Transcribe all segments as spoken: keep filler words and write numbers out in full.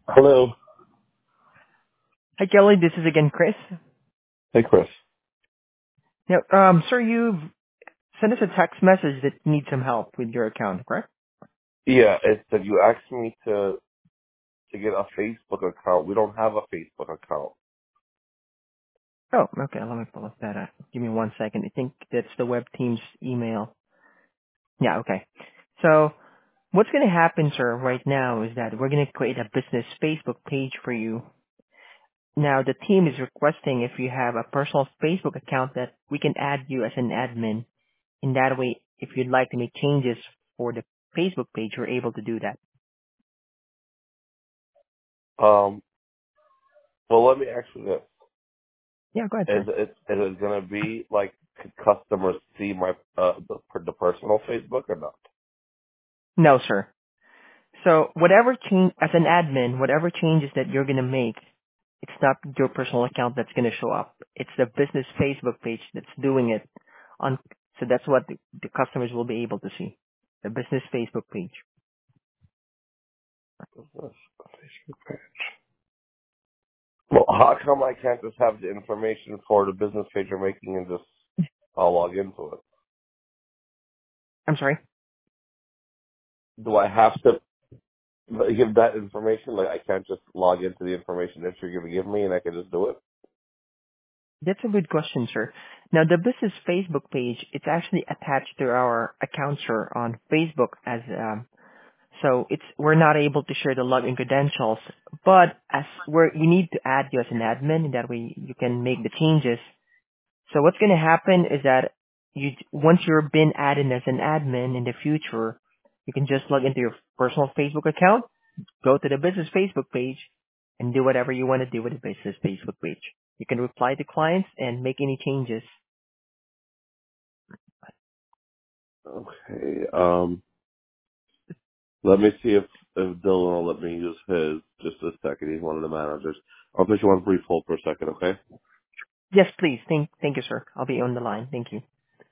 Hello. Hi, Kelly. This is again Chris. Hey, Chris. Now, um, sir, you've sent us a text message that you need some help with your account, correct? Yeah, it's that you asked me to to get a Facebook account. We don't have a Facebook account. Oh, okay. Let me pull up that. Uh, give me one second. I think that's the web team's email. Yeah, okay. So what's going to happen, sir, right now is that we're going to create a business Facebook page for you. Now, the team is requesting if you have a personal Facebook account that we can add you as an admin. In that way, if you'd like to make changes for the Facebook page, you're able to do that. Um. Well, let me ask you this: Yeah, go ahead, Is sir. it is it going to be like could customers see my uh the, the personal Facebook or not? No, sir. So whatever change, as an admin, whatever changes that you're going to make, it's not your personal account that's going to show up. It's the business Facebook page that's doing it. On So that's what the, the customers will be able to see. The business Facebook page. Well, how come I can't just have the information for the business page you're making and just I'll log into it? I'm sorry? Do I have to give that information? Like I can't just log into the information that you're going to give me and I can just do it? That's a good question, sir. Now, the business Facebook page, it's actually attached to our account, sir, on Facebook as um, so it's we're not able to share the login credentials, but as we're we need to add you as an admin, that way you can make the changes. So what's going to happen is that you once you're been added as an admin in the future, you can just log into your personal Facebook account, go to the business Facebook page, and do whatever you want to do with the business Facebook page. You can reply to clients and make any changes. Okay. Um. Let me see if, if Dylan will let me use his. Just a second. He's one of the managers. I'll put you on brief hold for a second, okay? Yes, please. Thank, thank you, sir. I'll be on the line. Thank you.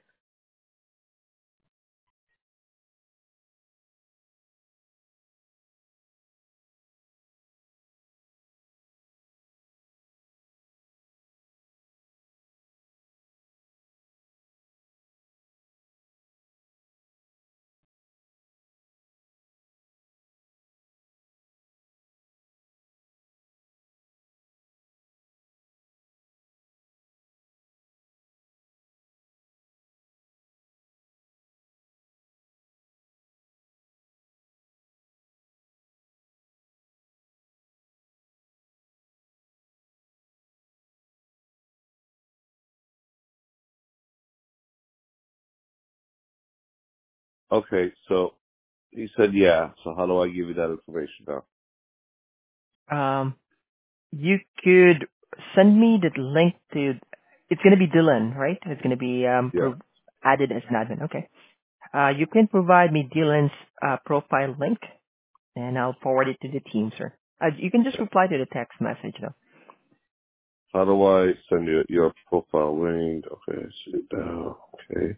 Okay, so he said yeah. So how do I give you that information now? Um, you could send me the link to. It's gonna be Dylan, right? It's gonna be um Yeah. pro- added as an admin. Okay. Uh, you can provide me Dylan's uh, profile link, and I'll forward it to the team, sir. Uh, you can just reply to the text message, though. How do I send you your profile link? Okay, sit down. Okay.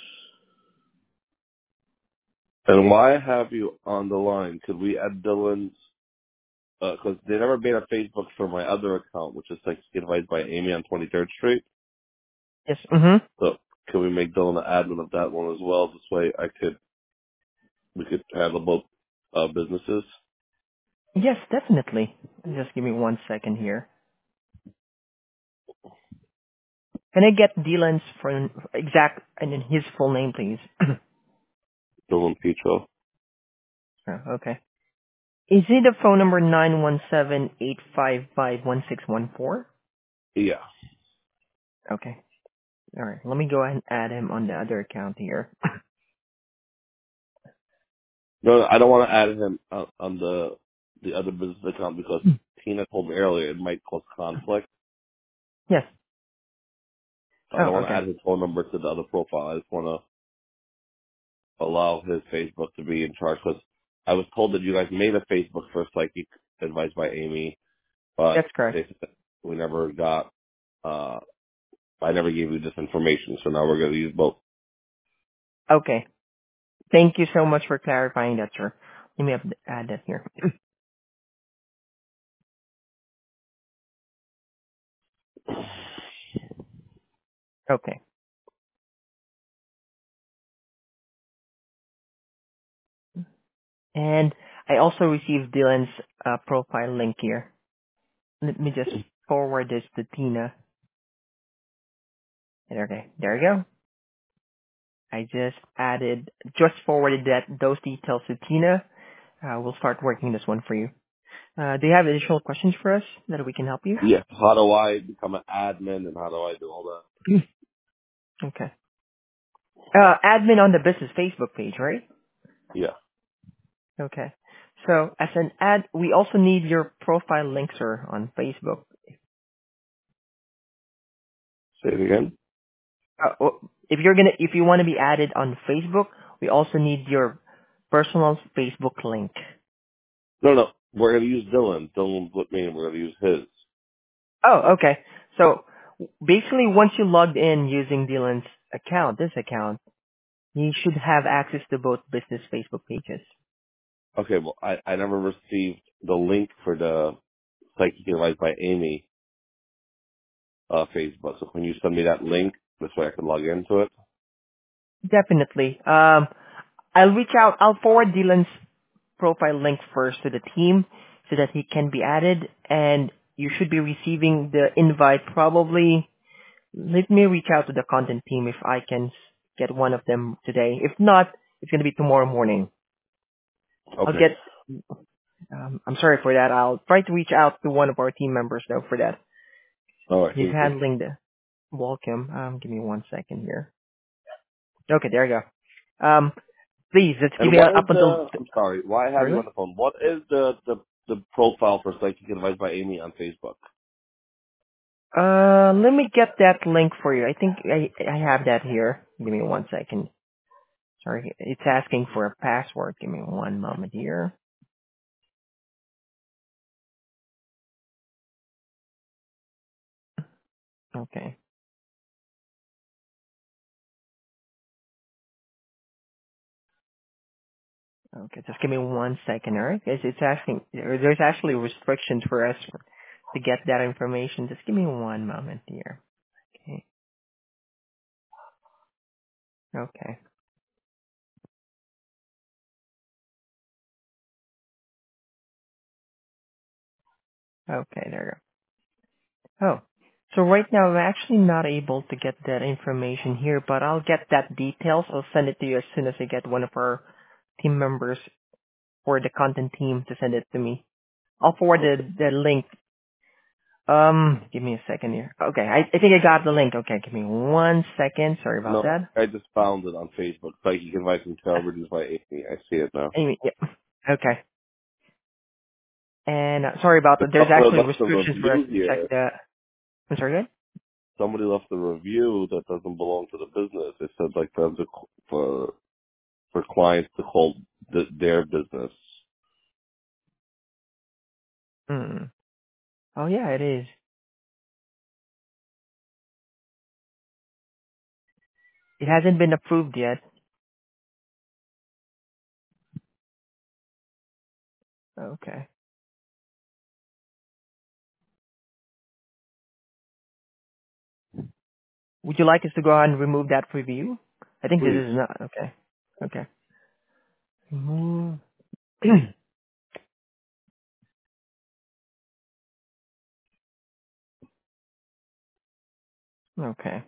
And why have you on the line? Could we add Dylan's? Because they never made a Facebook for my other account, which is like advised by Amy on twenty-third Street. Yes. Mm-hmm. So can we make Dylan the admin of that one as well? This way, I could we could handle both uh, businesses. Yes, definitely. Just give me one second here. Can I get Dylan's for exact and then his full name, please? Dylan Petro. Oh, okay. Is it the phone number nine one seven eight five five one six one four? Yeah. Okay. All right. Let me go ahead and add him on the other account here. No, I don't want to add him on, on the the other business account because Tina told me earlier it might cause conflict. Yes. So I don't Oh, want to okay. add his phone number to the other profile. I just want to allow his Facebook to be in charge because I was told that you guys made a Facebook for Psychic advised by Amy, but That's correct. they said we never got. Uh, I never gave you this information, so now we're going to use both. Okay. Thank you so much for clarifying that, sir. Let me up- add that here. Okay. And I also received Dylan's uh, profile link here. Let me just forward this to Tina. Okay, there you go. I just added, just forwarded that those details to Tina. Uh, we'll start working this one for you. Uh, do you have additional questions for us that we can help you? Yeah. How do I become an admin and how do I do all that? Okay. Uh, admin on the business Facebook page, right? Yeah. Okay. So as an ad, we also need your profile link, sir, on Facebook. Say it again. Uh, well, if you're gonna, if you want to be added on Facebook, we also need your personal Facebook link. No, no. We're gonna use Dylan. Dylan with me, and we're gonna use his. Oh, okay. So basically, once you logged in using Dylan's account, this account, you should have access to both business Facebook pages. Okay. Well, I I never received the link for the Psychic Advice by Amy uh, Facebook. So can you send me that link this way I can log into it? Definitely. Um, I'll reach out. I'll forward Dylan's profile link first to the team so that he can be added, and you should be receiving the invite probably. Let me reach out to the content team if I can s- get one of them today. If not, it's going to be tomorrow morning. I'll Okay. get, um, I'm sorry for that. I'll try to reach out to one of our team members though for that. All right. He's Thank you. handling the welcome. Um, give me one second here. Okay, there you go. Um, please, let's give And me what up is until, the? I'm sorry. Why I have you sorry? on the phone? What is the the the profile for Psychic Advice by Amy on Facebook? Uh, let me get that link for you. I think I, I have that here. Give me one second. Sorry, it's asking for a password. Give me one moment here. Okay. Okay, just give me one second, alright? Because it's asking, there- there's actually restrictions for us to get that information. Just give me one moment here. Okay. Okay. Okay, there you go. Oh. So right now I'm actually not able to get that information here, but I'll get that details. I'll send it to you as soon as I get one of our team members or the content team to send it to me. I'll forward the, Okay. the link. Um, give me a second here. Okay, I, I think I got the link. Okay, give me one second. Sorry about No, that. I just found it on Facebook. Psychic Advice and Celebrities by Amy. I see it now. Anyway, yeah. Okay. And uh, sorry about But that. There's someone actually left a restrictions for us review to check here. the. I'm sorry, good? Somebody left a review that doesn't belong to the business. It said like for them to, for for clients to call the, their business. Hmm. Oh yeah, it is. It hasn't been approved yet. Okay. Would you like us to go ahead and remove that review? I think this Please. is not okay. Okay. Remove. Okay.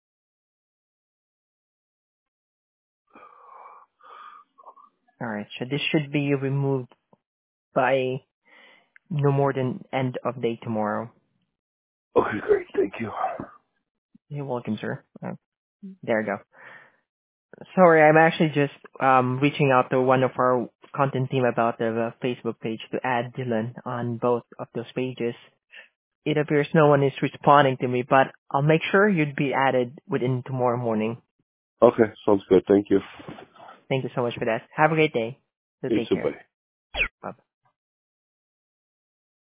All right. So this should be removed by no more than end of day tomorrow. Okay, great. Thank you. You're welcome, sir. Uh, there you go. Sorry, I'm actually just um, reaching out to one of our content team about the uh, Facebook page to add Dylan on both of those pages. It appears no one is responding to me, but I'll make sure you'd be added within tomorrow morning. Okay, sounds good. Thank you. Thank you so much for that. Have a great day. So You take too, care. buddy.